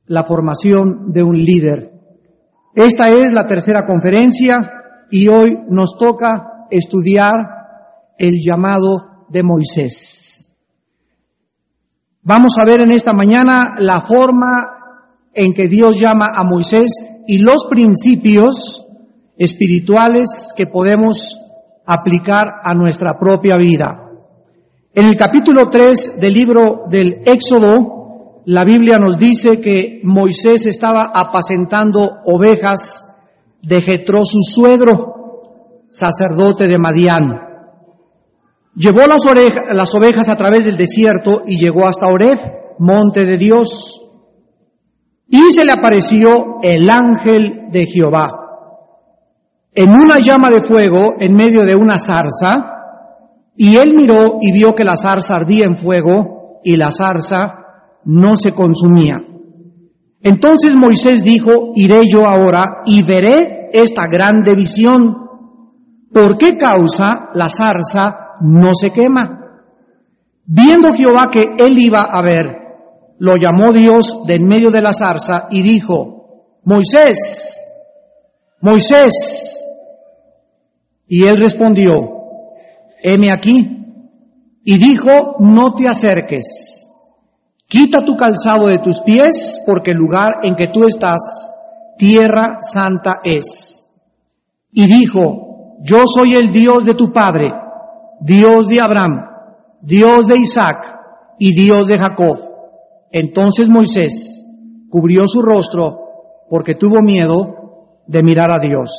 la formación de un líder. Esta es la tercera conferencia y hoy nos toca estudiar el llamado de Moisés. Vamos a ver en esta mañana la forma en que Dios llama a Moisés y los principios espirituales que podemos aplicar a nuestra propia vida. En el capítulo 3 del libro del Éxodo, la Biblia nos dice que Moisés estaba apacentando ovejas de Jetro, su suegro, sacerdote de Madián. Llevó las ovejas a través del desierto y llegó hasta Horeb, monte de Dios, y se le apareció el ángel de Jehová en una llama de fuego en medio de una zarza, y él miró y vio que la zarza ardía en fuego y la zarza no se consumía. Entonces Moisés dijo: iré yo ahora y veré esta grande visión. ¿Por qué causa la zarza no se quema? Viendo Jehová que él iba a ver, lo llamó Dios de en medio de la zarza y dijo: Moisés, Moisés. Y él respondió: heme aquí. Y dijo: no te acerques, quita tu calzado de tus pies, porque el lugar en que tú estás, tierra santa es. Y dijo: yo soy el Dios de tu padre, Dios de Abraham, Dios de Isaac y Dios de Jacob. Entonces Moisés cubrió su rostro porque tuvo miedo de mirar a Dios.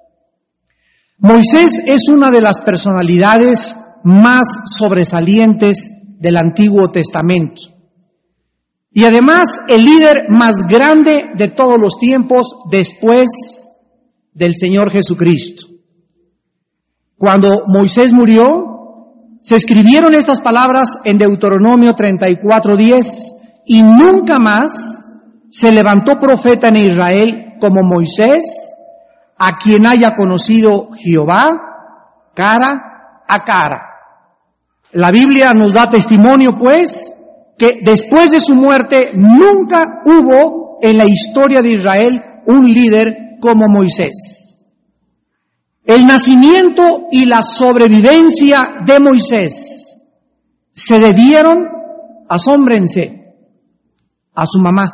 Moisés es una de las personalidades más sobresalientes del Antiguo Testamento. Y además el líder más grande de todos los tiempos después del Señor Jesucristo. Cuando Moisés murió, se escribieron estas palabras en Deuteronomio 34:10, y nunca más se levantó profeta en Israel como Moisés, a quien haya conocido Jehová cara a cara. La Biblia nos da testimonio, pues, que después de su muerte nunca hubo en la historia de Israel un líder como Moisés. El nacimiento y la sobrevivencia de Moisés se debieron, asómbrense, a su mamá.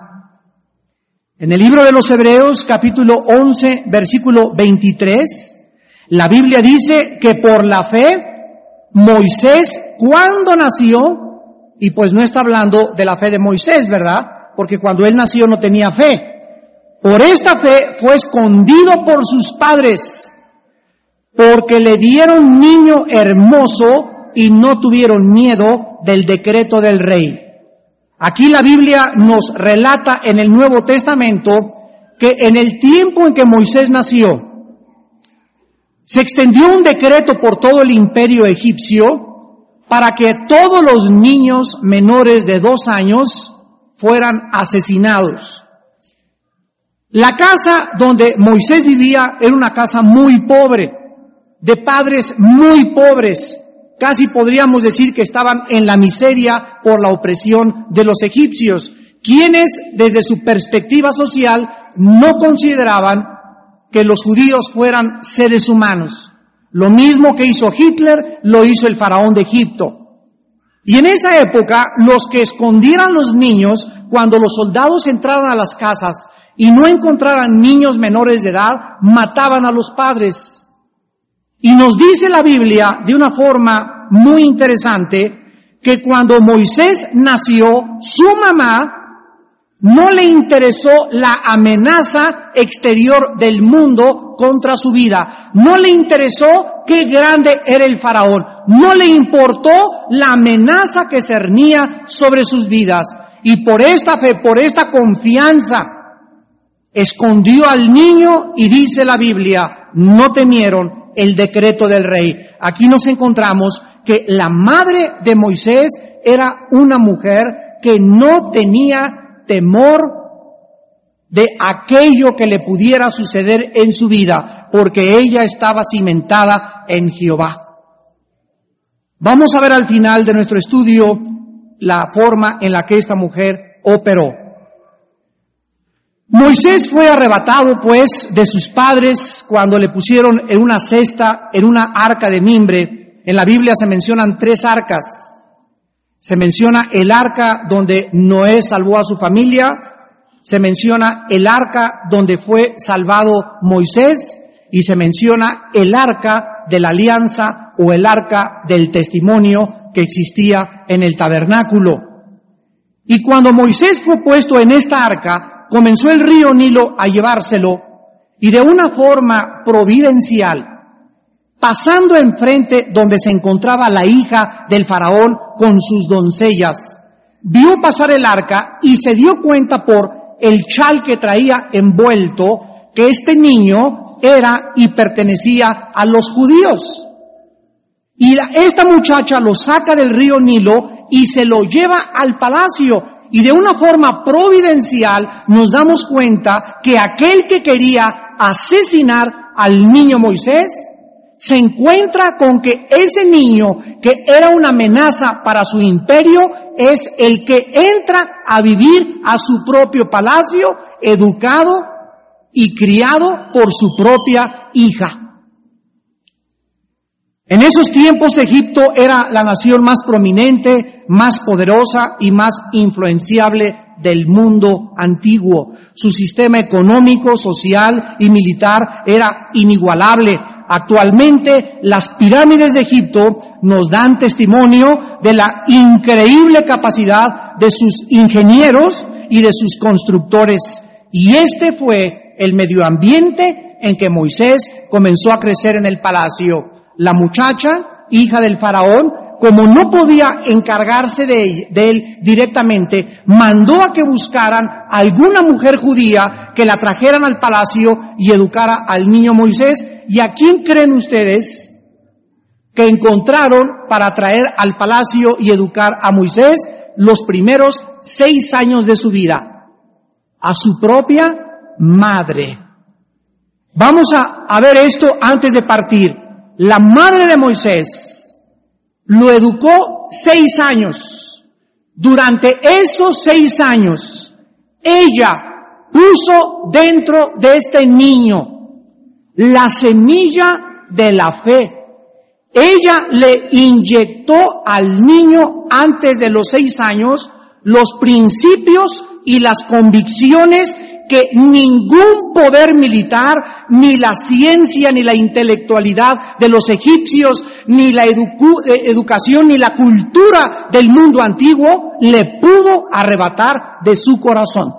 En el libro de los Hebreos, capítulo 11, versículo 23, la Biblia dice que por la fe, Moisés, cuando nació, y pues no está hablando de la fe de Moisés, ¿verdad? Porque cuando él nació no tenía fe. Por esta fe fue escondido por sus padres, porque le dieron niño hermoso y no tuvieron miedo del decreto del rey. Aquí la Biblia nos relata en el Nuevo Testamento que en el tiempo en que Moisés nació, se extendió un decreto por todo el imperio egipcio para que todos los niños menores de 2 años fueran asesinados. La casa donde Moisés vivía era una casa muy pobre, de padres muy pobres. Casi podríamos decir que estaban en la miseria por la opresión de los egipcios, quienes desde su perspectiva social no consideraban que los judíos fueran seres humanos. Lo mismo que hizo Hitler, lo hizo el faraón de Egipto. Y en esa época, los que escondieran los niños, cuando los soldados entraran a las casas y no encontraran niños menores de edad, mataban a los padres. Y nos dice la Biblia de una forma muy interesante que cuando Moisés nació, su mamá no le interesó la amenaza exterior del mundo contra su vida. No le interesó qué grande era el faraón. No le importó la amenaza que cernía sobre sus vidas. Y por esta fe, por esta confianza, escondió al niño y dice la Biblia, no temieron el decreto del rey. Aquí nos encontramos que la madre de Moisés era una mujer que no tenía temor de aquello que le pudiera suceder en su vida, porque ella estaba cimentada en Jehová. Vamos a ver al final de nuestro estudio la forma en la que esta mujer operó. Moisés fue arrebatado, pues, de sus padres cuando le pusieron en una cesta, en una arca de mimbre. En la Biblia se mencionan 3 arcas. Se menciona el arca donde Noé salvó a su familia, se menciona el arca donde fue salvado Moisés y se menciona el arca de la alianza o el arca del testimonio que existía en el tabernáculo. Y cuando Moisés fue puesto en esta arca, comenzó el río Nilo a llevárselo y de una forma providencial, pasando enfrente donde se encontraba la hija del faraón con sus doncellas, vio pasar el arca y se dio cuenta por el chal que traía envuelto que este niño era y pertenecía a los judíos. Y esta muchacha lo saca del río Nilo y se lo lleva al palacio. Y de una forma providencial nos damos cuenta que aquel que quería asesinar al niño Moisés se encuentra con que ese niño que era una amenaza para su imperio es el que entra a vivir a su propio palacio, educado y criado por su propia hija. En esos tiempos Egipto era la nación más prominente, más poderosa y más influenciable del mundo antiguo. Su sistema económico, social y militar era inigualable. Actualmente las pirámides de Egipto nos dan testimonio de la increíble capacidad de sus ingenieros y de sus constructores. Y este fue el medio ambiente en que Moisés comenzó a crecer en el palacio. La muchacha, hija del faraón, como no podía encargarse de él directamente, mandó a que buscaran alguna mujer judía que la trajeran al palacio y educara al niño Moisés. ¿Y a quién creen ustedes que encontraron para traer al palacio y educar a Moisés los primeros 6 años de su vida? A su propia madre. Vamos a ver esto antes de partir. La madre de Moisés lo educó 6 años. Durante esos 6 años, ella puso dentro de este niño la semilla de la fe. Ella le inyectó al niño antes de los 6 años los principios y las convicciones que ningún poder militar, ni la ciencia, ni la intelectualidad de los egipcios, ni la educación, ni la cultura del mundo antiguo le pudo arrebatar de su corazón.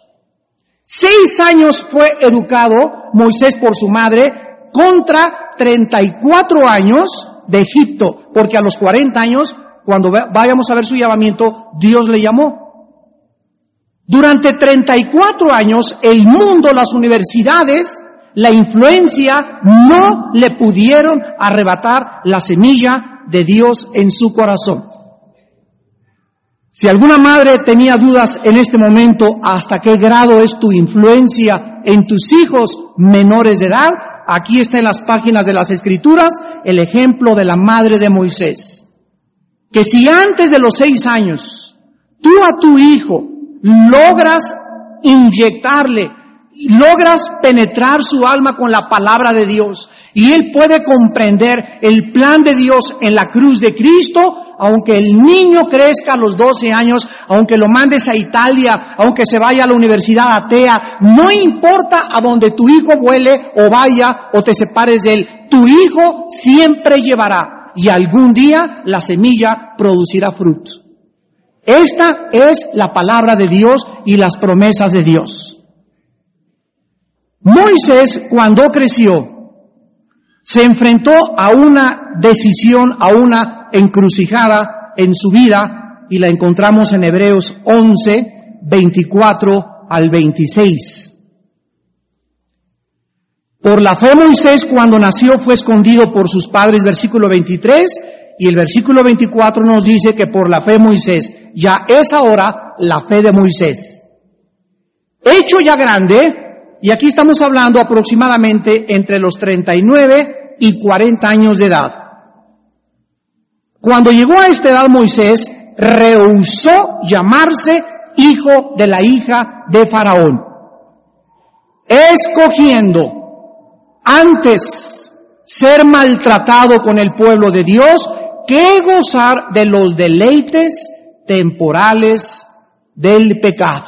6 años fue educado Moisés por su madre contra 34 años de Egipto, porque a los 40 años, cuando vayamos a ver su llamamiento, Dios le llamó. Durante 34 años, el mundo, las universidades, la influencia, no le pudieron arrebatar la semilla de Dios en su corazón. Si alguna madre tenía dudas en este momento hasta qué grado es tu influencia en tus hijos menores de edad, aquí está en las páginas de las Escrituras el ejemplo de la madre de Moisés. Que si antes de los 6 años, tú a tu hijo logras inyectarle, logras penetrar su alma con la palabra de Dios y él puede comprender el plan de Dios en la cruz de Cristo, aunque el niño crezca a los 12 años, aunque lo mandes a Italia, aunque se vaya a la universidad atea, no importa a donde tu hijo vuele o vaya o te separes de él, tu hijo siempre llevará y algún día la semilla producirá fruto. Esta es la palabra de Dios y las promesas de Dios. Moisés, cuando creció, se enfrentó a una decisión, a una encrucijada en su vida, y la encontramos en Hebreos 11, 24 al 26. Por la fe Moisés, cuando nació, fue escondido por sus padres, versículo 23, y el versículo 24 nos dice que por la fe Moisés, ya es ahora la fe de Moisés. Hecho ya grande, y aquí estamos hablando aproximadamente entre los 39 y 40 años de edad. Cuando llegó a esta edad Moisés, rehusó llamarse hijo de la hija de Faraón. escogiendo antes ser maltratado con el pueblo de Dios que gozar de los deleites temporales del pecado,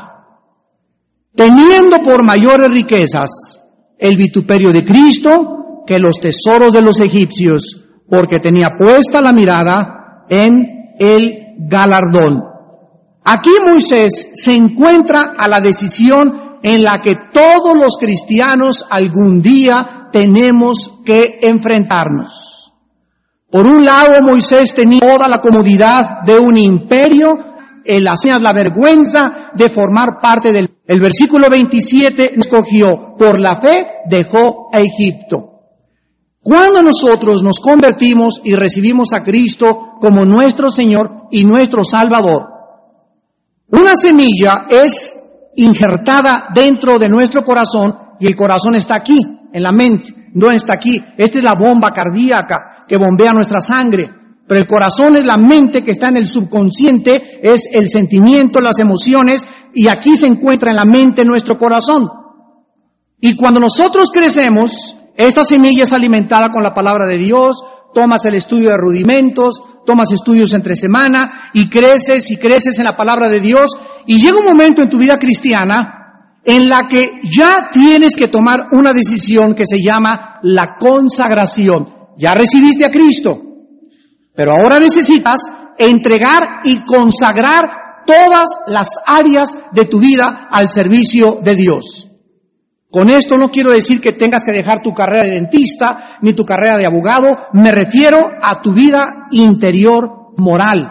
teniendo por mayores riquezas el vituperio de Cristo que los tesoros de los egipcios, porque tenía puesta la mirada en el galardón. Aquí Moisés se encuentra a la decisión en la que todos los cristianos algún día tenemos que enfrentarnos. Por un lado, Moisés tenía toda la comodidad de un imperio, la vergüenza de formar parte del... El versículo 27 escogió, por la fe dejó a Egipto. Cuando nosotros nos convertimos y recibimos a Cristo como nuestro Señor y nuestro Salvador, una semilla es injertada dentro de nuestro corazón y el corazón está aquí, en la mente, no está aquí. Esta es la bomba cardíaca que bombea nuestra sangre, pero el corazón es la mente que está en el subconsciente, es el sentimiento, las emociones, y aquí se encuentra en la mente nuestro corazón. Y cuando nosotros crecemos, esta semilla es alimentada con la palabra de Dios, tomas el estudio de rudimentos, tomas estudios entre semana y creces en la palabra de Dios, y llega un momento en tu vida cristiana en la que ya tienes que tomar una decisión que se llama la consagración. Ya recibiste a Cristo, pero ahora necesitas entregar y consagrar todas las áreas de tu vida al servicio de Dios. Con esto no quiero decir que tengas que dejar tu carrera de dentista ni tu carrera de abogado, me refiero a tu vida interior moral.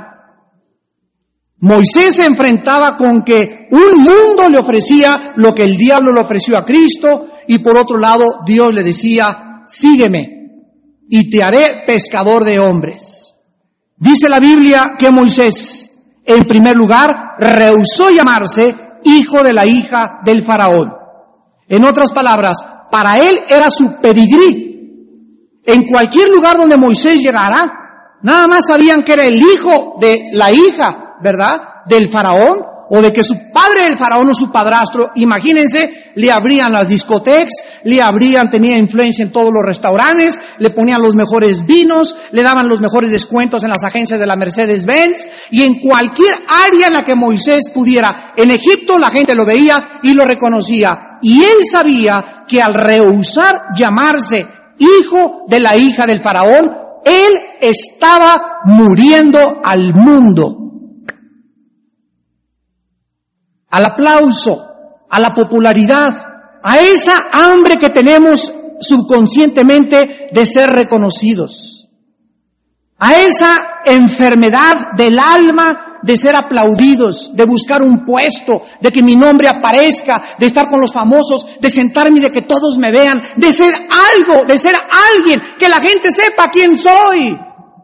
Moisés se enfrentaba con que un mundo le ofrecía lo que el diablo le ofreció a Cristo, y por otro lado Dios le decía, sígueme y te haré pescador de hombres. Dice la Biblia que Moisés, en primer lugar, rehusó llamarse hijo de la hija del faraón. En otras palabras, para él era su pedigrí. En cualquier lugar donde Moisés llegara, nada más sabían que era el hijo de la hija, ¿verdad?, del faraón, o de que su padre del faraón o su padrastro, imagínense, le abrían las discotecas, tenía influencia en todos los restaurantes, le ponían los mejores vinos, le daban los mejores descuentos en las agencias de la Mercedes-Benz, y en cualquier área en la que Moisés pudiera. En Egipto la gente lo veía y lo reconocía, y él sabía que al rehusar llamarse hijo de la hija del faraón, él estaba muriendo al mundo, al aplauso, a la popularidad, a esa hambre que tenemos subconscientemente de ser reconocidos, a esa enfermedad del alma de ser aplaudidos, de buscar un puesto, de que mi nombre aparezca, de estar con los famosos, de sentarme y de que todos me vean, de ser algo, de ser alguien, que la gente sepa quién soy.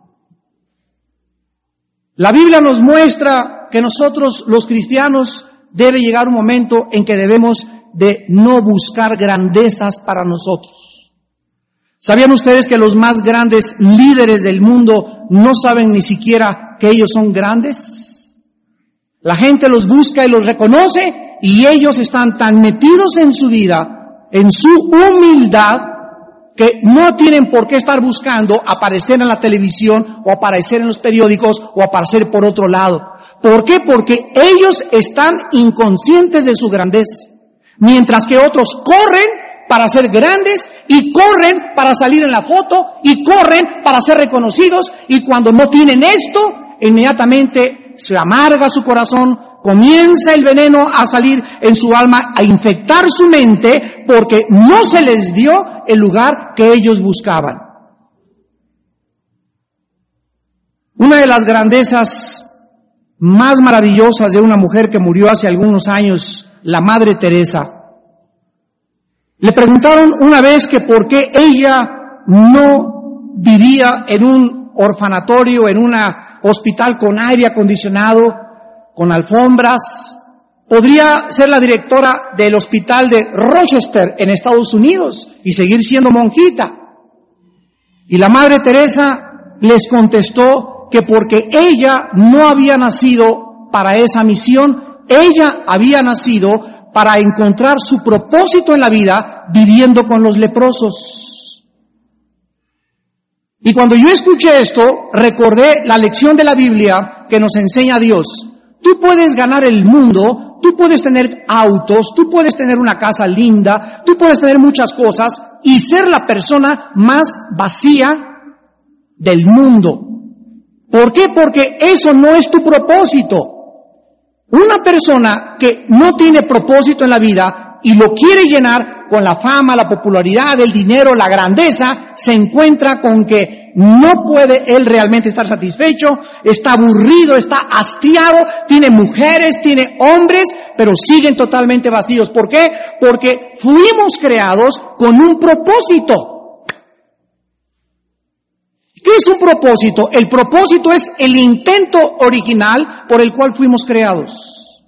La Biblia nos muestra que nosotros, los cristianos, debe llegar un momento en que debemos de no buscar grandezas para nosotros. ¿Sabían ustedes que los más grandes líderes del mundo no saben ni siquiera que ellos son grandes? La gente los busca y los reconoce, y ellos están tan metidos en su vida, en su humildad, que no tienen por qué estar buscando aparecer en la televisión o aparecer en los periódicos o aparecer por otro lado. ¿Por qué? Porque ellos están inconscientes de su grandeza, mientras que otros corren para ser grandes y corren para salir en la foto y corren para ser reconocidos, y cuando no tienen esto, inmediatamente se amarga su corazón, comienza el veneno a salir en su alma, a infectar su mente, porque no se les dio el lugar que ellos buscaban. Una de las grandezas más maravillosas de una mujer que murió hace algunos años, la Madre Teresa. Le preguntaron una vez que por qué ella no vivía en un orfanatorio, en un hospital con aire acondicionado, con alfombras. Podría ser la directora del hospital de Rochester en Estados Unidos y seguir siendo monjita. Y la Madre Teresa les contestó que porque ella no había nacido para esa misión, ella había nacido para encontrar su propósito en la vida viviendo con los leprosos. Y cuando yo escuché esto, recordé la lección de la Biblia que nos enseña Dios. Tú puedes ganar el mundo, tú puedes tener autos, tú puedes tener una casa linda, tú puedes tener muchas cosas y ser la persona más vacía del mundo. ¿Por qué? Porque eso no es tu propósito. Una persona que no tiene propósito en la vida y lo quiere llenar con la fama, la popularidad, el dinero, la grandeza, se encuentra con que no puede él realmente estar satisfecho, está aburrido, está hastiado, tiene mujeres, tiene hombres, pero siguen totalmente vacíos. ¿Por qué? Porque fuimos creados con un propósito. ¿Qué es un propósito? El propósito es el intento original por el cual fuimos creados.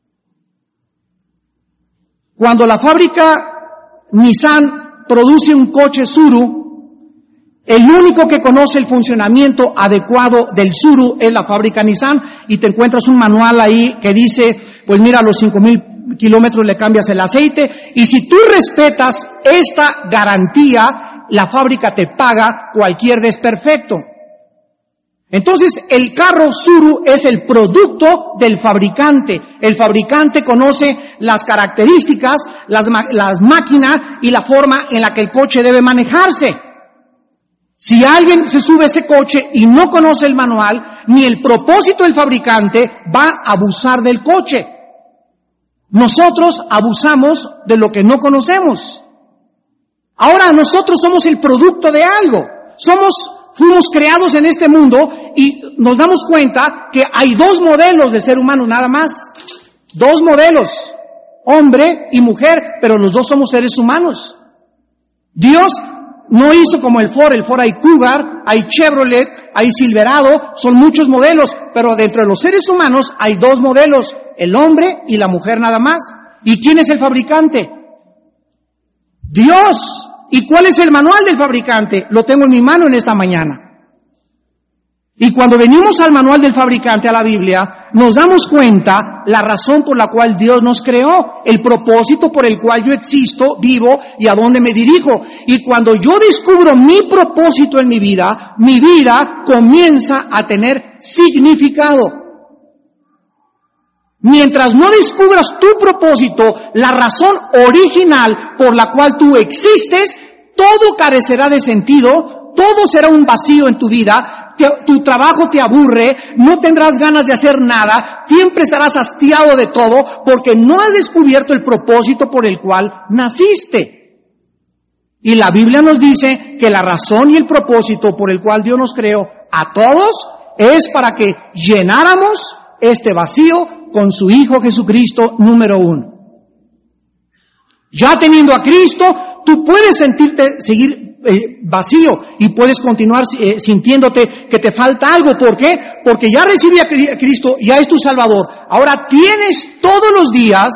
Cuando la fábrica Nissan produce un coche Tsuru, el único que conoce el funcionamiento adecuado del Tsuru es la fábrica Nissan, y te encuentras un manual ahí que dice, pues mira, a los 5,000 kilómetros le cambias el aceite, y si tú respetas esta garantía, la fábrica te paga cualquier desperfecto. Entonces, el carro Tsuru es el producto del fabricante. El fabricante conoce las características, las máquinas y la forma en la que el coche debe manejarse. Si alguien se sube a ese coche y no conoce el manual, ni el propósito del fabricante, va a abusar del coche. Nosotros abusamos de lo que no conocemos. Ahora nosotros somos el producto de algo. Fuimos creados en este mundo y nos damos cuenta que hay dos modelos de ser humano nada más. Dos modelos, hombre y mujer, pero los dos somos seres humanos. Dios no hizo como el Ford hay Cougar, hay Chevrolet, hay Silverado, son muchos modelos, pero dentro de los seres humanos hay dos modelos, el hombre y la mujer nada más. ¿Y quién es el fabricante? Dios. ¿Y cuál es el manual del fabricante? Lo tengo en mi mano en esta mañana. Y cuando venimos al manual del fabricante, a la Biblia, nos damos cuenta la razón por la cual Dios nos creó, el propósito por el cual yo existo, vivo y a dónde me dirijo. Y cuando yo descubro mi propósito en mi vida comienza a tener significado. Mientras no descubras tu propósito, la razón original por la cual tú existes, todo carecerá de sentido, todo será un vacío en tu vida, tu trabajo te aburre, no tendrás ganas de hacer nada, siempre estarás hastiado de todo porque no has descubierto el propósito por el cual naciste. Y la Biblia nos dice que la razón y el propósito por el cual Dios nos creó a todos es para que llenáramos este vacío con su Hijo Jesucristo número 1. Ya teniendo a Cristo, tú puedes seguir vacío y puedes continuar sintiéndote que te falta algo. ¿Por qué? Porque ya recibí a Cristo, ya es tu Salvador. Ahora tienes todos los días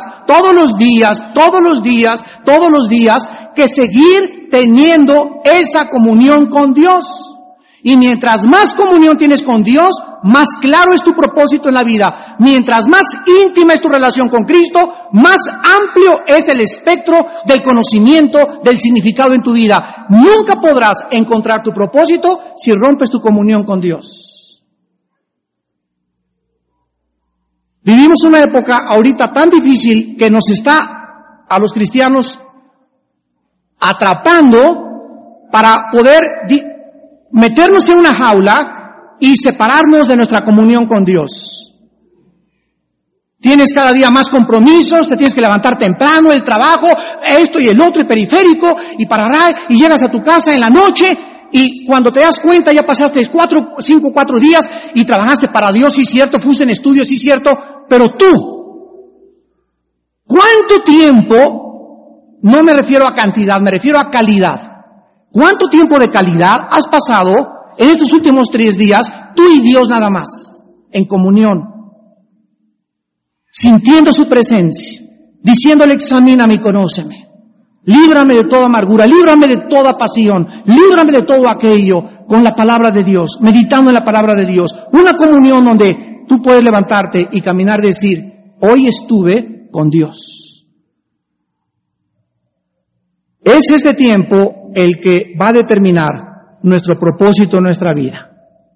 que seguir teniendo esa comunión con Dios. Y mientras más comunión tienes con Dios, más claro es tu propósito en la vida. Mientras más íntima es tu relación con Cristo, más amplio es el espectro del conocimiento, del significado en tu vida. Nunca podrás encontrar tu propósito si rompes tu comunión con Dios. Vivimos una época ahorita tan difícil que nos está a los cristianos atrapando para poder meternos en una jaula y separarnos de nuestra comunión con Dios. Tienes cada día más compromisos, te tienes que levantar temprano, el trabajo, esto y el otro, el periférico, y y llegas a tu casa en la noche, y cuando te das cuenta ya pasaste 4 días y trabajaste para Dios, sí cierto, fuiste en estudios, sí cierto, pero tú, ¿cuánto tiempo? No me refiero a cantidad, me refiero a calidad. ¿Cuánto tiempo de calidad has pasado en estos últimos 3 días, tú y Dios nada más, en comunión, sintiendo su presencia, diciéndole, examíname y conóceme, líbrame de toda amargura, líbrame de toda pasión, líbrame de todo aquello, con la palabra de Dios, meditando en la palabra de Dios, una comunión donde tú puedes levantarte y caminar y decir, hoy estuve con Dios. Es este tiempo el que va a determinar nuestro propósito en nuestra vida.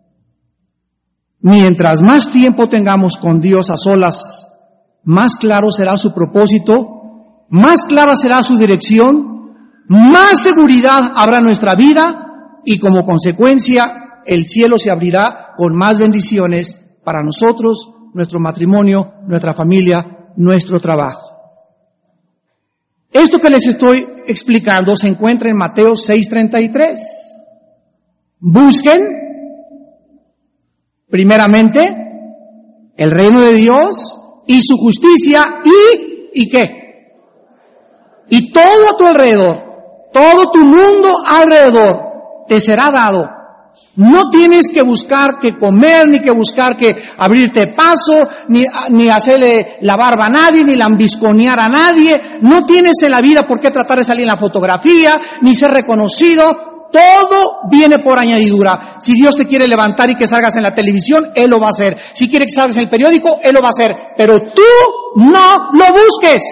Mientras más tiempo tengamos con Dios a solas, más claro será su propósito, más clara será su dirección, más seguridad habrá en nuestra vida y como consecuencia el cielo se abrirá con más bendiciones para nosotros, nuestro matrimonio, nuestra familia, nuestro trabajo. Esto que les estoy explicando se encuentra en Mateo 6:33. Busquen primeramente el reino de Dios y su justicia ¿y qué? Y todo a tu alrededor, todo tu mundo alrededor te será dado. No tienes que buscar que comer, ni que buscar que abrirte paso, ni hacerle la barba a nadie, ni lambisconear a nadie. No tienes en la vida por qué tratar de salir en la fotografía, ni ser reconocido. Todo viene por añadidura. Si Dios te quiere levantar y que salgas en la televisión, Él lo va a hacer. Si quiere que salgas en el periódico, Él lo va a hacer. Pero tú no lo busques.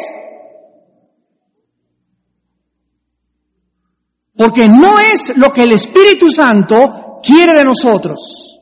Porque no es lo que el Espíritu Santo quiere de nosotros.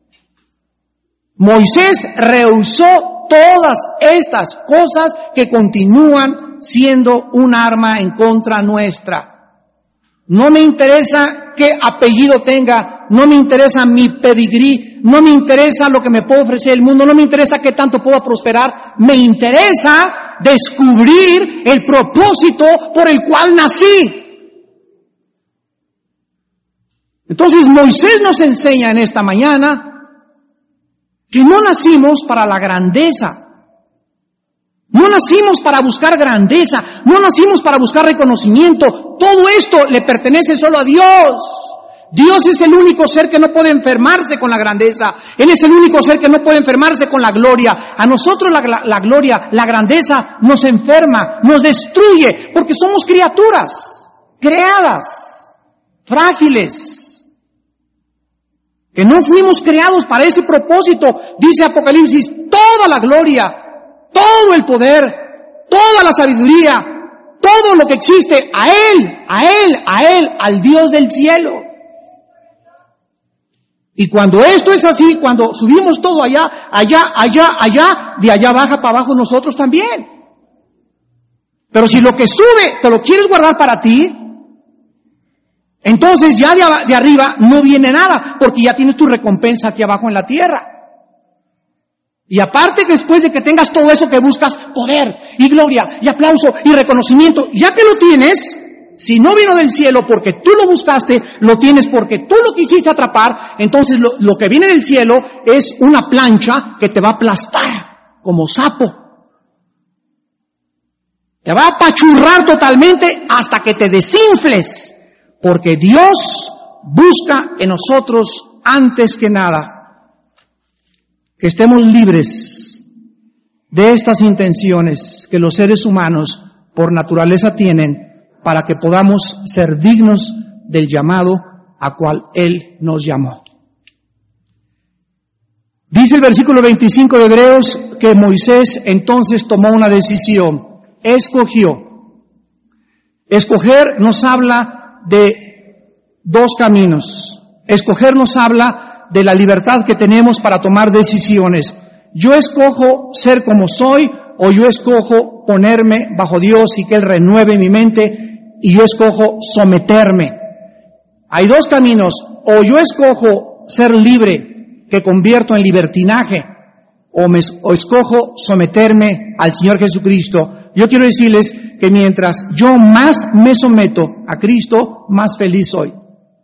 Moisés rehusó todas estas cosas que continúan siendo un arma en contra nuestra. No me interesa qué apellido tenga, no me interesa mi pedigrí, no me interesa lo que me puede ofrecer el mundo, no me interesa qué tanto pueda prosperar, me interesa descubrir el propósito por el cual nací. Entonces Moisés nos enseña en esta mañana que no nacimos para la grandeza, no nacimos para buscar grandeza, no nacimos para buscar reconocimiento. Todo esto le pertenece solo a Dios. Dios es el único ser que no puede enfermarse con la grandeza. Él es el único ser que no puede enfermarse con la gloria. A nosotros la gloria, la grandeza nos enferma, nos destruye, porque somos criaturas creadas, frágiles, que no fuimos creados para ese propósito. Dice Apocalipsis, toda la gloria, todo el poder, toda la sabiduría, todo lo que existe, a Él, al Dios del cielo. Y cuando esto es así, cuando subimos todo allá, de allá baja para abajo nosotros también. Pero si lo que sube te lo quieres guardar para ti, entonces ya de arriba no viene nada, porque ya tienes tu recompensa aquí abajo en la tierra. Y aparte que después de que tengas todo eso que buscas, poder y gloria y aplauso y reconocimiento, ya que lo tienes, si no vino del cielo porque tú lo buscaste, lo tienes porque tú lo quisiste atrapar, entonces lo que viene del cielo es una plancha que te va a aplastar como sapo. Te va a apachurrar totalmente hasta que te desinfles. Porque Dios busca en nosotros antes que nada que estemos libres de estas intenciones que los seres humanos por naturaleza tienen para que podamos ser dignos del llamado a cual Él nos llamó. Dice el versículo 25 de Hebreos que Moisés entonces tomó una decisión, escogió. Escoger nos habla de dos caminos. Escoger nos habla de la libertad que tenemos para tomar decisiones. Yo escojo ser como soy o yo escojo ponerme bajo Dios y que Él renueve mi mente y yo escojo someterme. Hay dos caminos. O yo escojo ser libre que convierto en libertinaje o escojo someterme al Señor Jesucristo. Yo quiero decirles que mientras yo más me someto a Cristo, más feliz soy.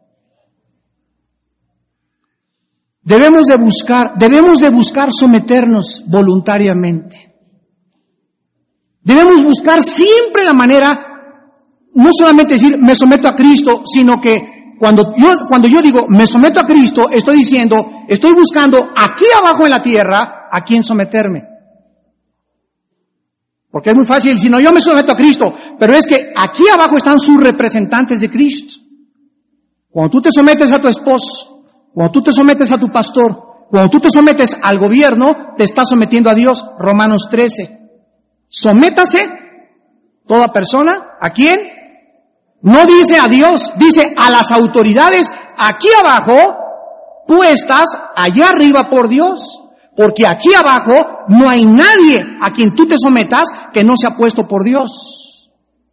Debemos de buscar someternos voluntariamente. Debemos buscar siempre la manera, no solamente decir me someto a Cristo, sino que cuando yo digo me someto a Cristo, estoy diciendo, estoy buscando aquí abajo en la tierra a quién someterme. Porque es muy fácil decir, no, yo me someto a Cristo, pero es que aquí abajo están sus representantes de Cristo. Cuando tú te sometes a tu esposo, cuando tú te sometes a tu pastor, cuando tú te sometes al gobierno, te estás sometiendo a Dios. Romanos 13. Sométase toda persona, ¿a quién? No dice a Dios, dice a las autoridades aquí abajo, puestas allá arriba por Dios. Porque aquí abajo no hay nadie a quien tú te sometas que no sea puesto por Dios.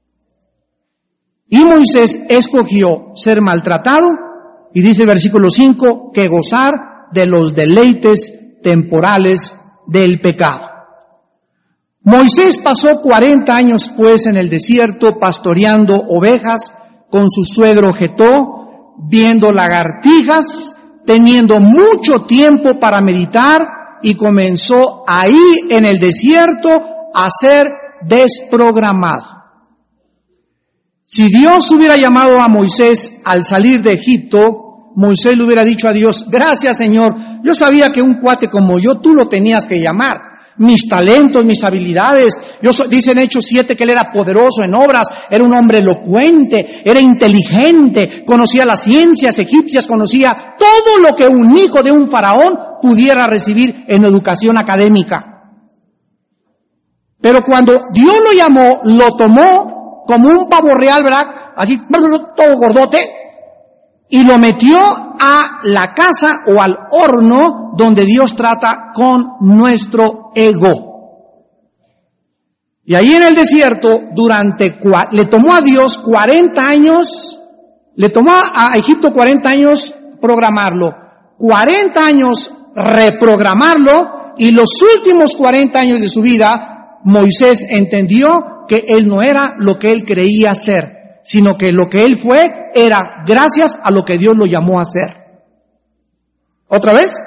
Y Moisés escogió ser maltratado, y dice el versículo 5, que gozar de los deleites temporales del pecado. Moisés pasó 40 años pues en el desierto pastoreando ovejas con su suegro Jetó, viendo lagartijas, teniendo mucho tiempo para meditar, y comenzó ahí en el desierto a ser desprogramado. Si Dios hubiera llamado a Moisés al salir de Egipto, Moisés le hubiera dicho a Dios, gracias Señor, yo sabía que un cuate como yo, tú lo tenías que llamar. Mis talentos, mis habilidades, dice en Hechos 7 que él era poderoso en obras, era un hombre elocuente, era inteligente, conocía las ciencias egipcias, conocía todo lo que un hijo de un faraón pudiera recibir en educación académica. Pero cuando Dios lo llamó, lo tomó como un pavo real, ¿verdad? Así, todo gordote, y lo metió a la casa o al horno donde Dios trata con nuestro ego. Y ahí en el desierto, le tomó a Dios 40 años, le tomó a Egipto 40 años programarlo, 40 años reprogramarlo, y los últimos 40 años de su vida, Moisés entendió que él no era lo que él creía ser, sino que lo que él fue era gracias a lo que Dios lo llamó a hacer. ¿Otra vez?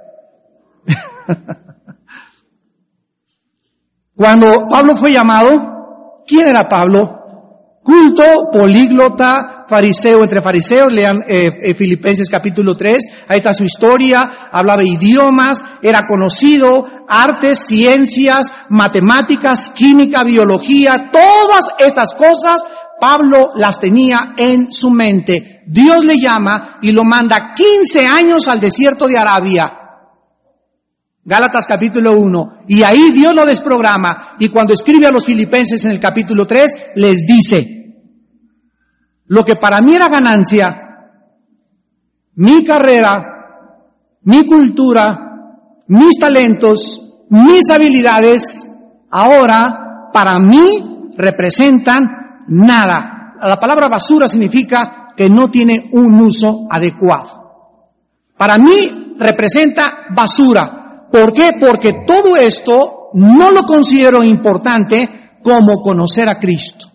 Cuando Pablo fue llamado, ¿quién era Pablo? Culto, políglota, fariseo entre fariseos. Lean Filipenses capítulo 3, ahí está su historia. Hablaba idiomas, era conocido, artes, ciencias, matemáticas, química, biología, todas estas cosas Pablo las tenía en su mente. Dios le llama y lo manda 15 años al desierto de Arabia. Gálatas capítulo 1. Y ahí Dios lo desprograma. Y cuando escribe a los filipenses en el capítulo 3, les dice, lo que para mí era ganancia, mi carrera, mi cultura, mis talentos, mis habilidades, ahora para mí representan nada. La palabra basura significa que no tiene un uso adecuado. Para mí representa basura. ¿Por qué? Porque todo esto no lo considero importante como conocer a Cristo.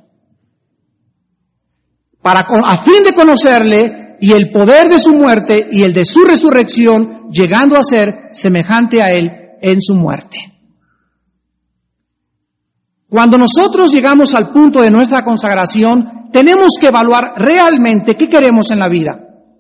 A fin de conocerle y el poder de su muerte y el de su resurrección, llegando a ser semejante a Él en su muerte. Cuando nosotros llegamos al punto de nuestra consagración, tenemos que evaluar realmente qué queremos en la vida.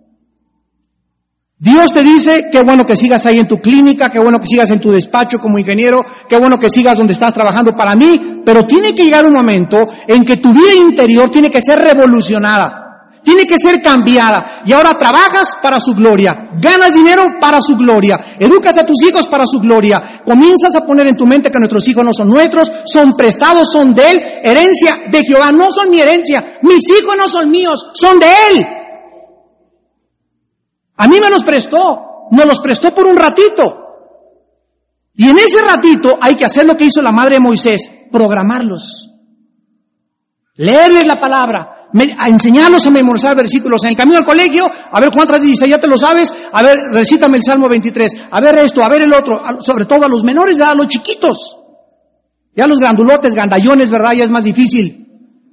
Dios te dice, qué bueno que sigas ahí en tu clínica, qué bueno que sigas en tu despacho como ingeniero, qué bueno que sigas donde estás trabajando para mí, pero tiene que llegar un momento en que tu vida interior tiene que ser revolucionada, tiene que ser cambiada, y ahora trabajas para su gloria, ganas dinero para su gloria, educas a tus hijos para su gloria, comienzas a poner en tu mente que nuestros hijos no son nuestros, son prestados, son de Él, herencia de Jehová, no son mi herencia, mis hijos no son míos, son de Él. A mí me los prestó por un ratito. Y en ese ratito hay que hacer lo que hizo la madre de Moisés, programarlos. Leerles la palabra, enseñarlos a memorizar versículos. En el camino al colegio, a ver Juan 3:16, ya te lo sabes, a ver, recítame el Salmo 23, a ver esto, a ver el otro, sobre todo a los menores, a los chiquitos. Ya los grandulotes, gandallones, ¿verdad? Ya es más difícil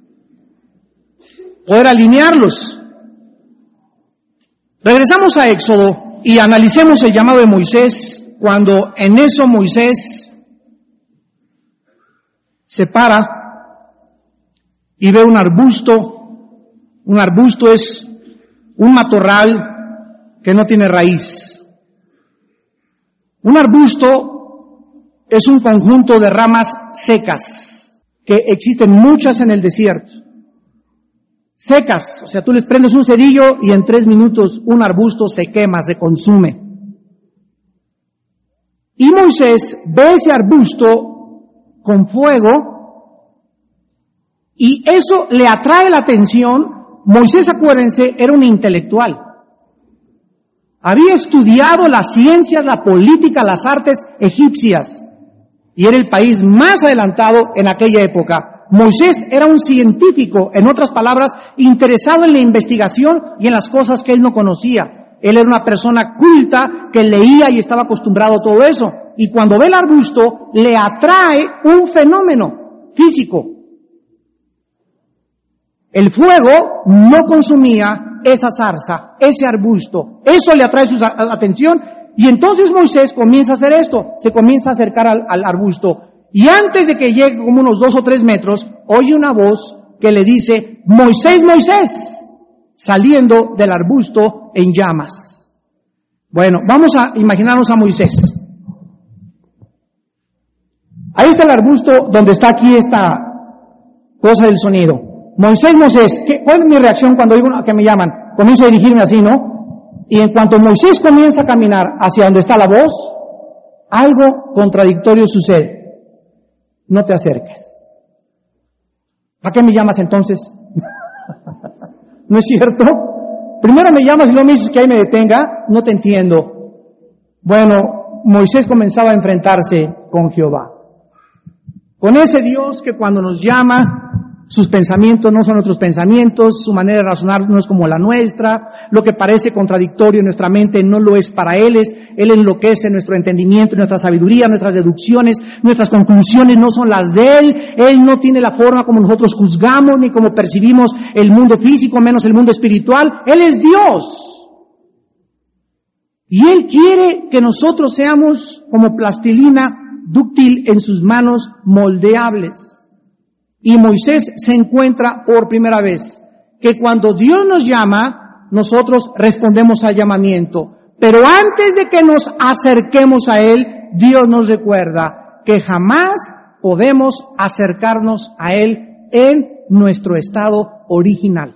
poder alinearlos. Regresamos a Éxodo y analicemos el llamado de Moisés, cuando en eso Moisés se para y ve un arbusto. Un arbusto es un matorral que no tiene raíz. Un arbusto es un conjunto de ramas secas, que existen muchas en el desierto. Secas, o sea, tú les prendes un cerillo y en 3 minutos un arbusto se quema, se consume. Y Moisés ve ese arbusto con fuego y eso le atrae la atención Moisés, acuérdense, era un intelectual. Había estudiado las ciencias, la política, las artes egipcias. Y era el país más adelantado en aquella época. Moisés era un científico, en otras palabras, interesado en la investigación y en las cosas que él no conocía. Él era una persona culta que leía y estaba acostumbrado a todo eso. Y cuando ve el arbusto, le atrae un fenómeno físico. El fuego no consumía esa zarza, ese arbusto. Eso le atrae su atención. Y entonces Moisés comienza a hacer esto. Se comienza a acercar al arbusto. Y antes de que llegue como unos 2 o 3 metros, oye una voz que le dice, Moisés, Moisés, saliendo del arbusto en llamas. Bueno, vamos a imaginarnos a Moisés. Ahí está el arbusto donde está aquí esta cosa del sonido. Moisés, Moisés, ¿cuál es mi reacción cuando digo que me llaman? Comienzo a dirigirme así, ¿no? Y en cuanto Moisés comienza a caminar hacia donde está la voz, algo contradictorio sucede. No te acerques. ¿Para qué me llamas entonces? ¿No es cierto? Primero me llamas y luego me dices que ahí me detenga. No te entiendo. Bueno, Moisés comenzaba a enfrentarse con Jehová. Con ese Dios que cuando nos llama, sus pensamientos no son nuestros pensamientos, su manera de razonar no es como la nuestra, lo que parece contradictorio en nuestra mente no lo es para Él enloquece nuestro entendimiento, nuestra sabiduría, nuestras deducciones, nuestras conclusiones no son las de Él no tiene la forma como nosotros juzgamos ni como percibimos el mundo físico, menos el mundo espiritual, Él es Dios. Y Él quiere que nosotros seamos como plastilina dúctil en sus manos moldeables. Y Moisés se encuentra por primera vez que cuando Dios nos llama, nosotros respondemos al llamamiento. Pero antes de que nos acerquemos a Él, Dios nos recuerda que jamás podemos acercarnos a Él en nuestro estado original.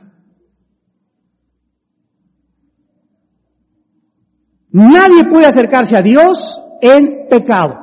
Nadie puede acercarse a Dios en pecado.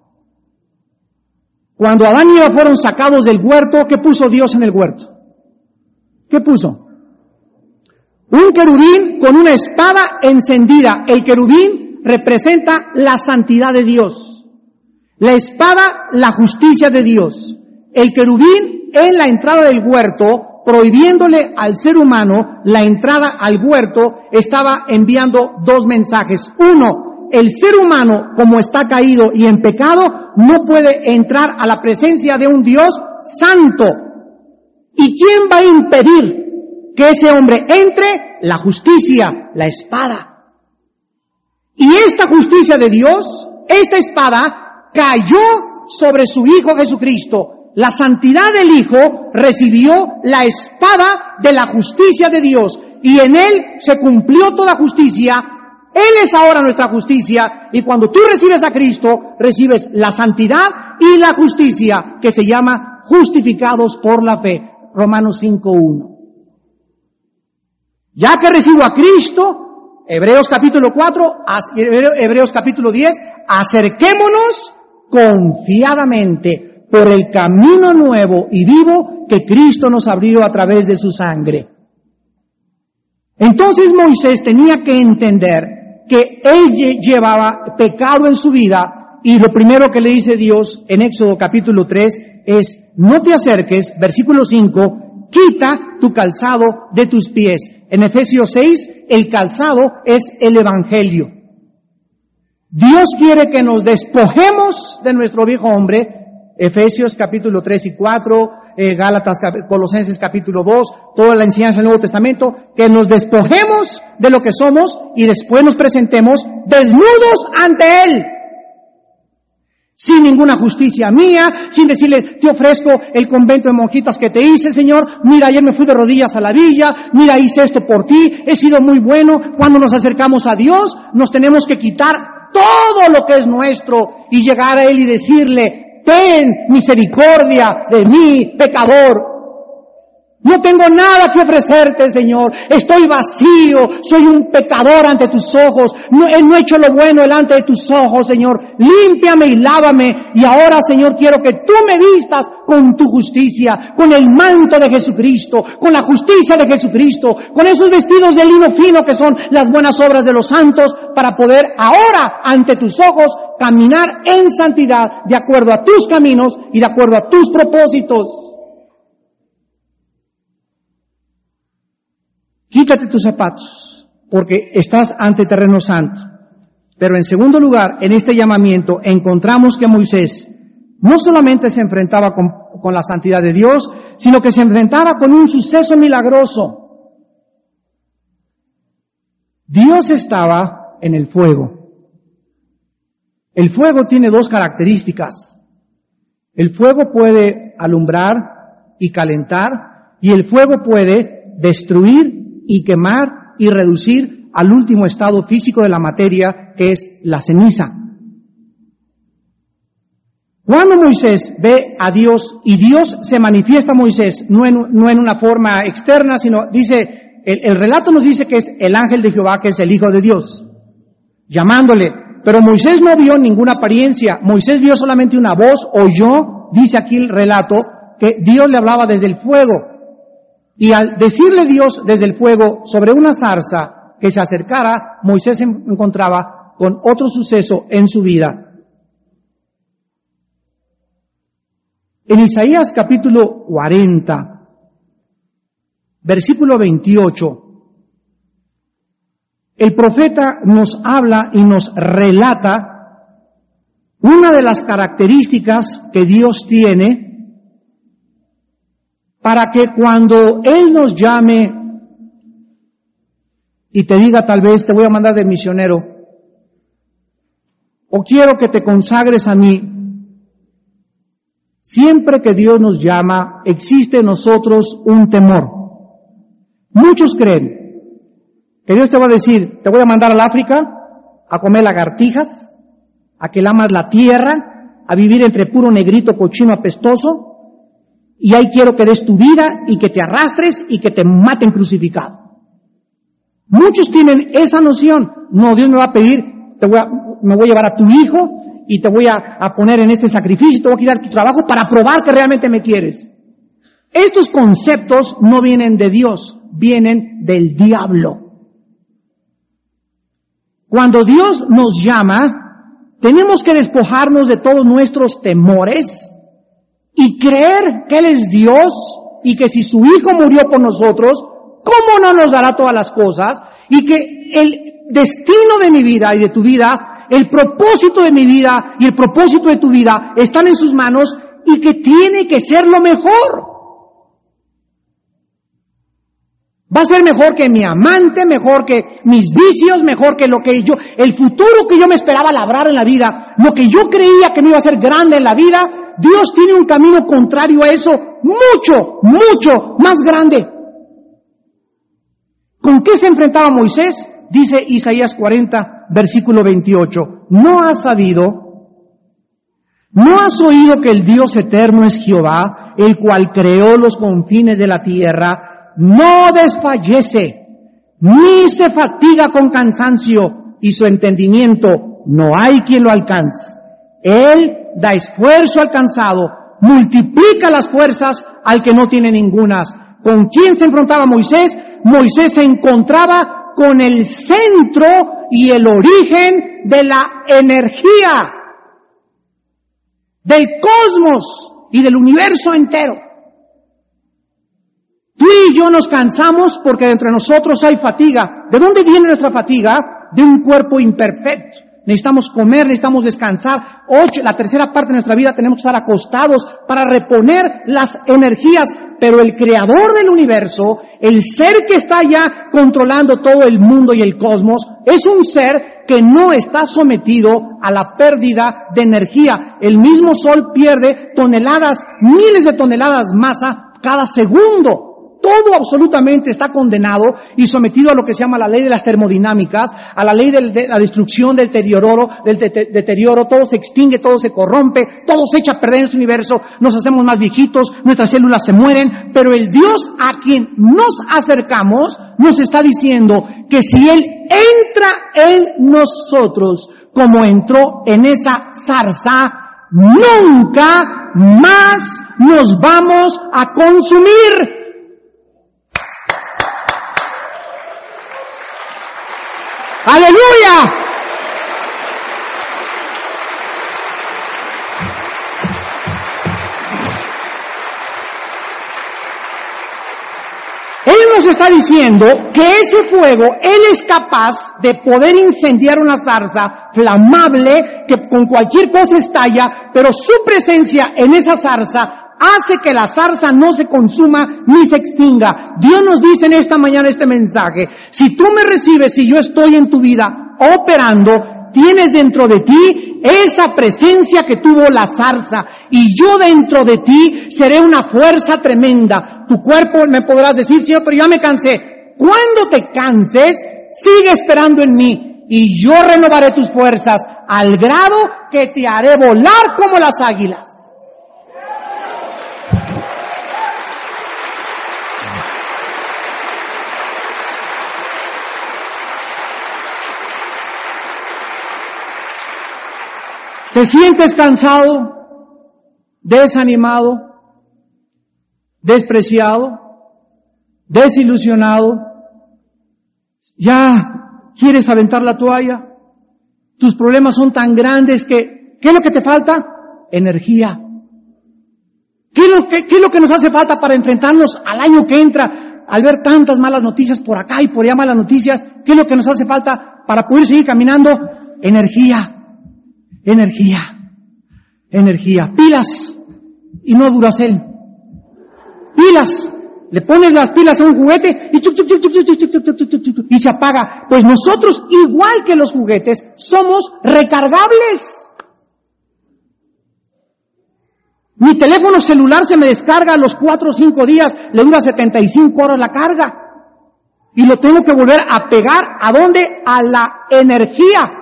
Cuando Adán y Eva fueron sacados del huerto, ¿qué puso Dios en el huerto? ¿Qué puso? Un querubín con una espada encendida. El querubín representa la santidad de Dios. La espada, la justicia de Dios. El querubín en la entrada del huerto, prohibiéndole al ser humano la entrada al huerto, estaba enviando 2 mensajes. Uno, el ser humano, como está caído y en pecado, no puede entrar a la presencia de un Dios santo. ¿Y quién va a impedir que ese hombre entre? La justicia, la espada. Y esta justicia de Dios, esta espada, cayó sobre su Hijo Jesucristo. La santidad del Hijo recibió la espada de la justicia de Dios. Y en Él se cumplió toda justicia. Él es ahora nuestra justicia, y cuando tú recibes a Cristo, recibes la santidad y la justicia, que se llama justificados por la fe. Romanos 5:1. Ya que recibo a Cristo, Hebreos capítulo 4, Hebreos capítulo 10, acerquémonos confiadamente por el camino nuevo y vivo que Cristo nos abrió a través de su sangre. Entonces Moisés tenía que entender que él llevaba pecado en su vida, y lo primero que le dice Dios en Éxodo capítulo 3 es, no te acerques, versículo 5, quita tu calzado de tus pies. En Efesios 6, el calzado es el Evangelio. Dios quiere que nos despojemos de nuestro viejo hombre, Efesios capítulo 3 y 4, Gálatas, Colosenses capítulo 2, toda la enseñanza del Nuevo Testamento, que nos despojemos de lo que somos y después nos presentemos desnudos ante Él. Sin ninguna justicia mía, sin decirle, te ofrezco el convento de monjitas que te hice, Señor, mira, ayer me fui de rodillas a la villa, mira, hice esto por ti, he sido muy bueno. Cuando nos acercamos a Dios, nos tenemos que quitar todo lo que es nuestro y llegar a Él y decirle, ten misericordia de mí, pecador. No tengo nada que ofrecerte, Señor. Estoy vacío. Soy un pecador ante tus ojos. No he hecho lo bueno delante de tus ojos, Señor. Límpiame y lávame. Y ahora, Señor, quiero que tú me vistas con tu justicia, con el manto de Jesucristo, con la justicia de Jesucristo, con esos vestidos de lino fino que son las buenas obras de los santos, para poder ahora, ante tus ojos, caminar en santidad, de acuerdo a tus caminos y de acuerdo a tus propósitos. Quítate tus zapatos, porque estás ante terreno santo. Pero en segundo lugar, en este llamamiento encontramos que Moisés no solamente se enfrentaba con la santidad de Dios, sino que se enfrentaba con un suceso milagroso. Dios estaba en el fuego. El fuego tiene dos características. El fuego puede alumbrar y calentar, y el fuego puede destruir y quemar y reducir al último estado físico de la materia, que es la ceniza. Cuando Moisés ve a Dios y Dios se manifiesta a Moisés, no en una forma externa, sino dice, el relato nos dice que es el ángel de Jehová, que es el Hijo de Dios, llamándole. Pero Moisés no vio ninguna apariencia. Moisés vio solamente una voz, oyó, dice aquí el relato, que Dios le hablaba desde el fuego. Y al decirle Dios desde el fuego sobre una zarza que se acercara, Moisés se encontraba con otro suceso en su vida. En Isaías capítulo 40, versículo 28, el profeta nos habla y nos relata una de las características que Dios tiene para que cuando Él nos llame y te diga, tal vez te voy a mandar de misionero, o quiero que te consagres a mí, siempre que Dios nos llama, existe en nosotros un temor. Muchos creen que Dios te va a decir, te voy a mandar al África a comer lagartijas, a que lamas la tierra, a vivir entre puro negrito cochino apestoso, y ahí quiero que des tu vida y que te arrastres y que te maten crucificado. Muchos tienen esa noción. No, Dios me va a pedir, me voy a llevar a tu hijo y te voy a poner en este sacrificio, te voy a quitar tu trabajo para probar que realmente me quieres. Estos conceptos no vienen de Dios, vienen del diablo. Cuando Dios nos llama, tenemos que despojarnos de todos nuestros temores y creer que Él es Dios y que si su Hijo murió por nosotros, ¿cómo no nos dará todas las cosas? Y que el destino de mi vida y de tu vida, el propósito de mi vida y el propósito de tu vida están en sus manos y que tiene que ser lo mejor. Va a ser mejor que mi amante, mejor que mis vicios, mejor que lo que el futuro que yo me esperaba labrar en la vida, lo que yo creía que me iba a ser grande en la vida. Dios tiene un camino contrario a eso, mucho, mucho más grande. ¿Con qué se enfrentaba Moisés? Dice Isaías 40, versículo 28. ¿No has oído que el Dios eterno es Jehová, el cual creó los confines de la tierra? No desfallece, ni se fatiga con cansancio, y su entendimiento no hay quien lo alcance. Él da esfuerzo al cansado, multiplica las fuerzas al que no tiene ningunas. ¿Con quién se enfrentaba Moisés? Moisés se encontraba con el centro y el origen de la energía, del cosmos y del universo entero. Tú y yo nos cansamos porque dentro de nosotros hay fatiga. ¿De dónde viene nuestra fatiga? De un cuerpo imperfecto. Necesitamos comer, necesitamos descansar. La tercera parte de nuestra vida tenemos que estar acostados para reponer las energías. Pero el creador del universo, el ser que está ya controlando todo el mundo y el cosmos, es un ser que no está sometido a la pérdida de energía. El mismo sol pierde toneladas, miles de toneladas masa cada segundo. todo absolutamente está condenado y sometido a lo que se llama la ley de las termodinámicas, a la ley de la destrucción, del deterioro, todo se extingue, todo se corrompe, todo se echa a perder en este universo, nos hacemos más viejitos, nuestras células se mueren, pero el Dios a quien nos acercamos nos está diciendo que si Él entra en nosotros como entró en esa zarza, nunca más nos vamos a consumir. ¡Aleluya! Él nos está diciendo que ese fuego, Él es capaz de poder incendiar una zarza flamable que con cualquier cosa estalla, pero su presencia en esa zarza hace que la zarza no se consuma ni se extinga. Dios nos dice en esta mañana este mensaje: si tú me recibes, si yo estoy en tu vida operando, tienes dentro de ti esa presencia que tuvo la zarza, y yo dentro de ti seré una fuerza tremenda. Tu cuerpo me podrás decir: Señor, pero ya me cansé. Cuando te canses, sigue esperando en mí, y yo renovaré tus fuerzas al grado que te haré volar como las águilas. ¿Te sientes cansado, desanimado, despreciado, desilusionado? ¿Ya quieres aventar la toalla? ¿Tus problemas son tan grandes que ¿qué es lo que te falta? Energía. ¿Qué es lo que nos hace falta para enfrentarnos al año que entra? Al ver tantas malas noticias por acá y por allá malas noticias, ¿qué es lo que nos hace falta para poder seguir caminando? Energía. Energía, pilas y no Duracell. Pilas, le pones las pilas a un juguete y chuc, chuc, chuc, chuc, chuc, chuc, chuc, chuc, chuc, chuc, y se apaga. Pues nosotros, igual que los juguetes, somos recargables. Mi teléfono celular se me descarga a los 4 o 5 días, le dura 75 horas la carga. Y lo tengo que volver a pegar, ¿a dónde? A la energía.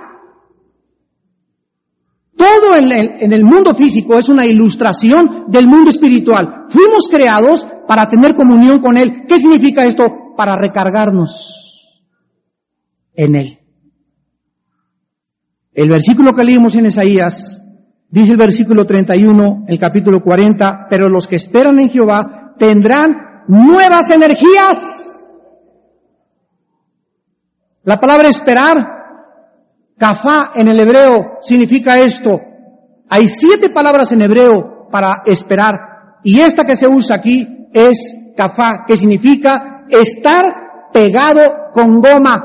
Todo en el mundo físico es una ilustración del mundo espiritual. Fuimos creados para tener comunión con Él. ¿Qué significa esto? Para recargarnos en Él. El versículo que leímos en Isaías, dice el versículo 31, el capítulo 40, pero los que esperan en Jehová tendrán nuevas energías. La palabra esperar, kafá en el hebreo significa esto. Hay 7 palabras en hebreo para esperar, y esta que se usa aquí es kafá, que significa estar pegado con goma.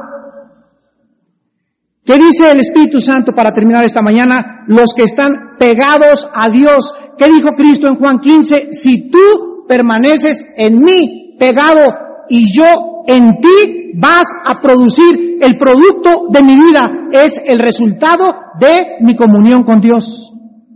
¿Qué dice el Espíritu Santo para terminar esta mañana? Los que están pegados a Dios. ¿Qué dijo Cristo en Juan 15? Si tú permaneces en mí, pegado, y yo en ti, vas a producir el producto de mi vida. Es el resultado de mi comunión con Dios.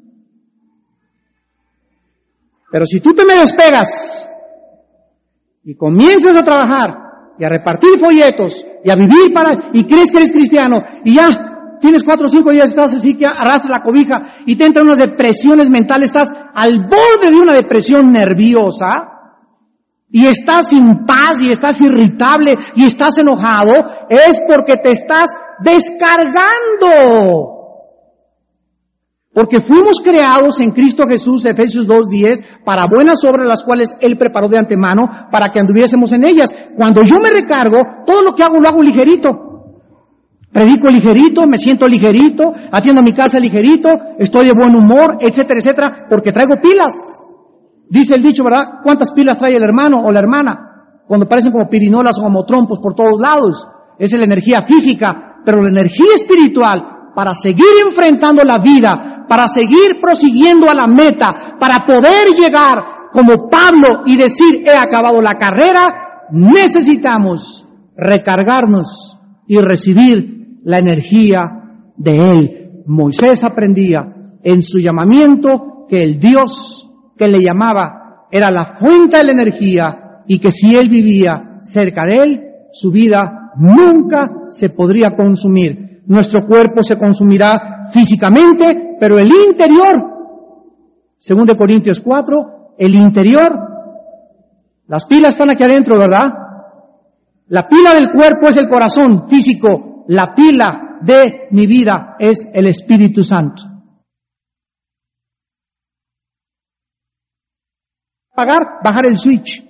Pero si tú te me despegas y comienzas a trabajar y a repartir folletos y a vivir y crees que eres cristiano y ya tienes 4 o 5 días, estás así que arrastras la cobija y te entran unas depresiones mentales, estás al borde de una depresión nerviosa, y estás sin paz, y estás irritable, y estás enojado, es porque te estás descargando. Porque fuimos creados en Cristo Jesús, Efesios 2:10, para buenas obras las cuales Él preparó de antemano para que anduviésemos en ellas. Cuando yo me recargo, todo lo que hago lo hago ligerito. Predico ligerito, me siento ligerito, atiendo mi casa ligerito, estoy de buen humor, etcétera, etcétera, porque traigo pilas. Dice el dicho, ¿verdad? ¿Cuántas pilas trae el hermano o la hermana? Cuando parecen como pirinolas o como trompos por todos lados. Esa es la energía física, pero la energía espiritual, para seguir enfrentando la vida, para seguir prosiguiendo a la meta, para poder llegar como Pablo y decir, he acabado la carrera, necesitamos recargarnos y recibir la energía de Él. Moisés aprendía en su llamamiento que el Dios que le llamaba era la fuente de la energía y que si él vivía cerca de él, su vida nunca se podría consumir. Nuestro cuerpo se consumirá físicamente, pero el interior, según de Corintios 4, el interior, las pilas están aquí adentro, ¿verdad? La pila del cuerpo es el corazón físico, la pila de mi vida es el Espíritu Santo. Bajar el switch.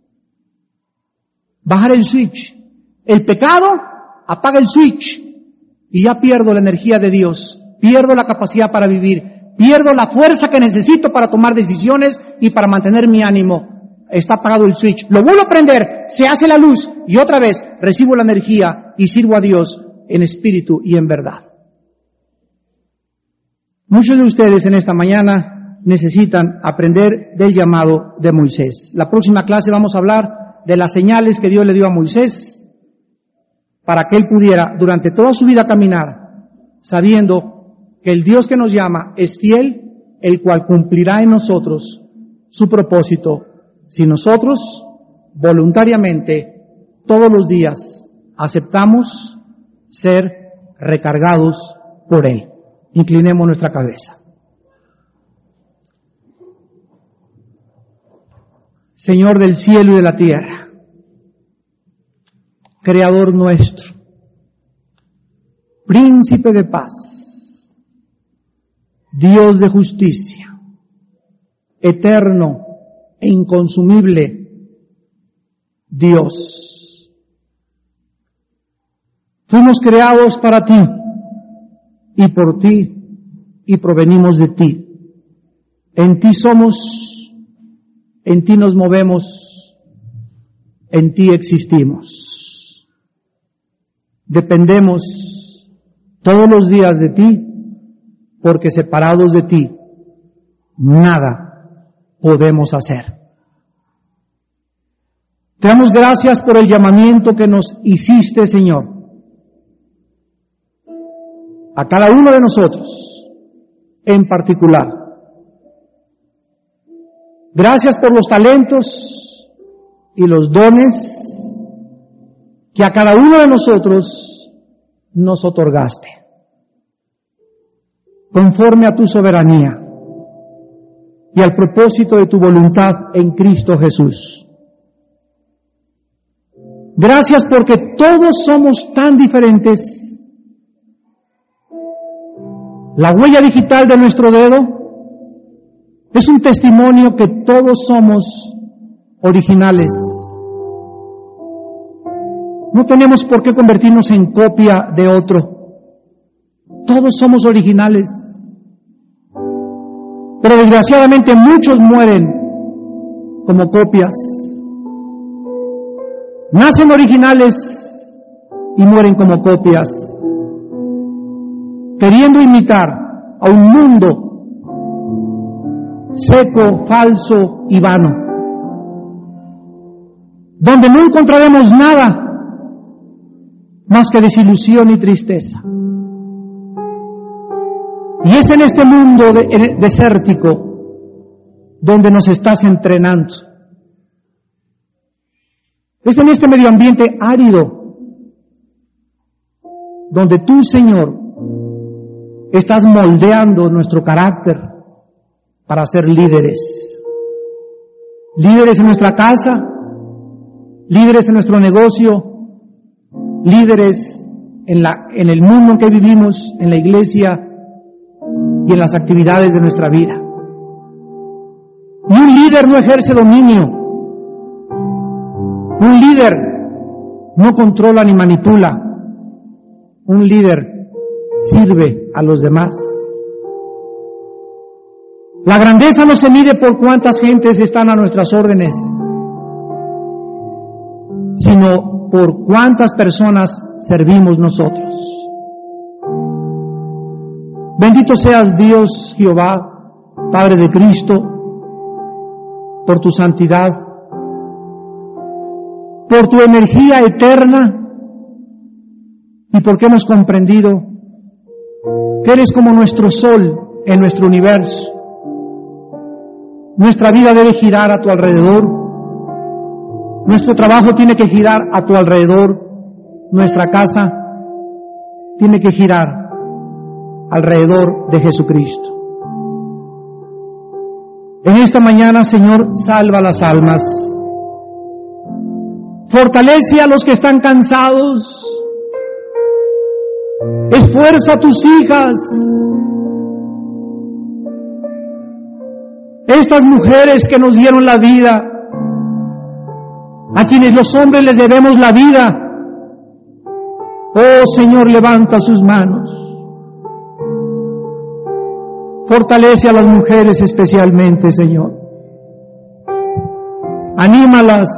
Bajar el switch. El pecado apaga el switch y ya pierdo la energía de Dios, pierdo la capacidad para vivir, pierdo la fuerza que necesito para tomar decisiones y para mantener mi ánimo. Está apagado el switch. Lo vuelvo a prender, se hace la luz y otra vez recibo la energía y sirvo a Dios en espíritu y en verdad. Muchos de ustedes en esta mañana necesitan aprender del llamado de Moisés. La próxima clase vamos a hablar de las señales que Dios le dio a Moisés para que él pudiera durante toda su vida caminar sabiendo que el Dios que nos llama es fiel, el cual cumplirá en nosotros su propósito si nosotros voluntariamente todos los días aceptamos ser recargados por Él. Inclinemos nuestra cabeza. Señor del cielo y de la tierra, Creador nuestro, Príncipe de paz, Dios de justicia, eterno e inconsumible Dios. Fuimos creados para ti y por ti y provenimos de ti. En ti somos, en ti nos movemos, en ti existimos. Dependemos todos los días de ti, porque separados de ti, nada podemos hacer. Te damos gracias por el llamamiento que nos hiciste, Señor, a cada uno de nosotros en particular. Gracias por los talentos y los dones que a cada uno de nosotros nos otorgaste, conforme a tu soberanía y al propósito de tu voluntad en Cristo Jesús. Gracias porque todos somos tan diferentes. La huella digital de nuestro dedo es un testimonio que todos somos originales. No tenemos por qué convertirnos en copia de otro. Todos somos originales. Pero desgraciadamente muchos mueren como copias. Nacen originales y mueren como copias, queriendo imitar a un mundo seco, falso y vano, donde no encontraremos nada más que desilusión y tristeza. Y es en este mundo desértico donde nos estás entrenando. Es en este medio ambiente árido donde tú, Señor, estás moldeando nuestro carácter para ser líderes. Líderes en nuestra casa, líderes en nuestro negocio, líderes en el mundo en que vivimos, en la iglesia y en las actividades de nuestra vida. Y un líder no ejerce dominio. Un líder no controla ni manipula. Un líder sirve a los demás. La grandeza no se mide por cuántas gentes están a nuestras órdenes, sino por cuántas personas servimos nosotros. Bendito seas Dios, Jehová, Padre de Cristo, por tu santidad, por tu energía eterna y porque hemos comprendido que eres como nuestro sol en nuestro universo. Nuestra vida debe girar a tu alrededor Nuestro trabajo tiene que girar a tu alrededor. Nuestra casa tiene que girar alrededor de Jesucristo. En esta mañana, Señor, salva las almas. Fortalece a los que están cansados. Esfuerza a tus hijas. Estas mujeres que nos dieron la vida, a quienes los hombres les debemos la vida. Oh Señor, levanta sus manos. Fortalece a las mujeres especialmente, Señor. Anímalas.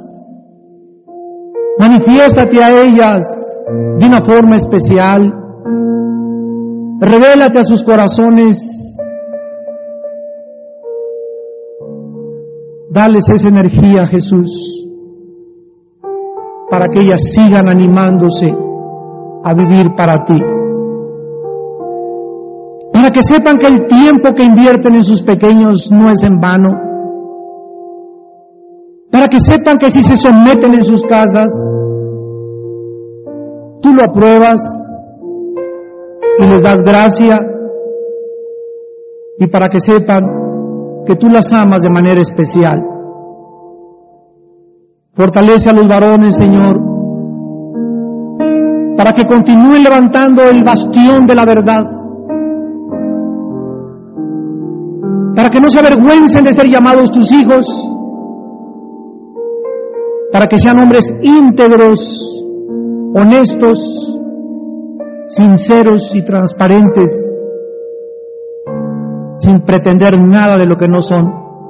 Manifiéstate a ellas de una forma especial. Revélate a sus corazones. Dales esa energía, Jesús, para que ellas sigan animándose a vivir para ti. Para que sepan que el tiempo que invierten en sus pequeños no es en vano. Para que sepan que si se someten en sus casas, tú lo apruebas y les das gracia. Y para que sepan que tú las amas de manera especial. Fortalece a los varones, Señor, para que continúen levantando el bastión de la verdad, para que no se avergüencen de ser llamados tus hijos, para que sean hombres íntegros, honestos, sinceros y transparentes, sin pretender nada de lo que no son.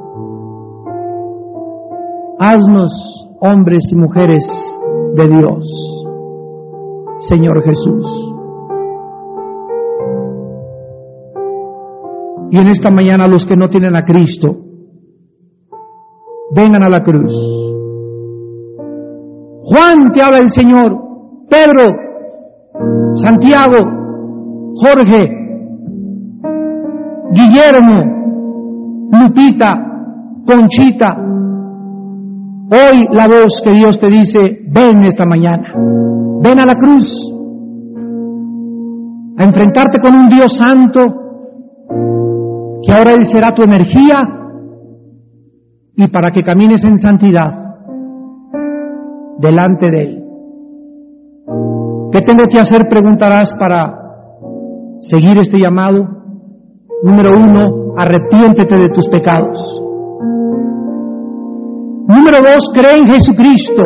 Haznos hombres y mujeres de Dios, Señor Jesús. Y en esta mañana los que no tienen a Cristo, vengan a la cruz. Juan, te habla el Señor. Pedro, Santiago, Jorge, Guillermo, Lupita, Conchita. Hoy la voz que Dios te dice, ven esta mañana, ven a la cruz, a enfrentarte con un Dios santo, que ahora Él será tu energía, y para que camines en santidad delante de Él. ¿Qué tengo que hacer? Preguntarás para seguir este llamado. Número 1, arrepiéntete de tus pecados. Número 2, cree en Jesucristo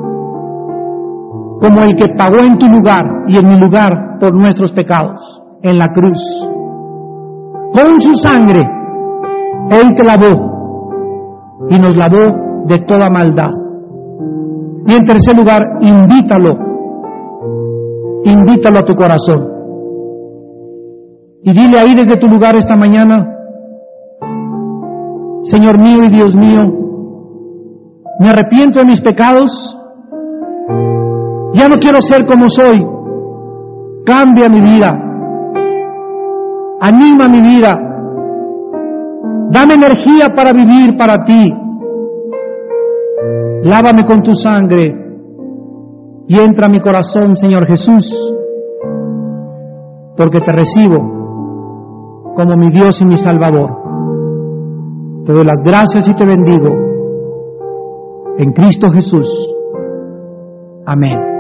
como el que pagó en tu lugar y en mi lugar por nuestros pecados en la cruz. Con su sangre Él te lavó y nos lavó de toda maldad. Y en tercer lugar, invítalo a tu corazón. Y dile ahí desde tu lugar esta mañana: Señor mío y Dios mío, me arrepiento de mis pecados, ya no quiero ser como soy, cambia mi vida, anima mi vida, dame energía para vivir para ti, lávame con tu sangre y entra a mi corazón, Señor Jesús, porque te recibo como mi Dios y mi Salvador. Te doy las gracias y te bendigo en Cristo Jesús. Amén.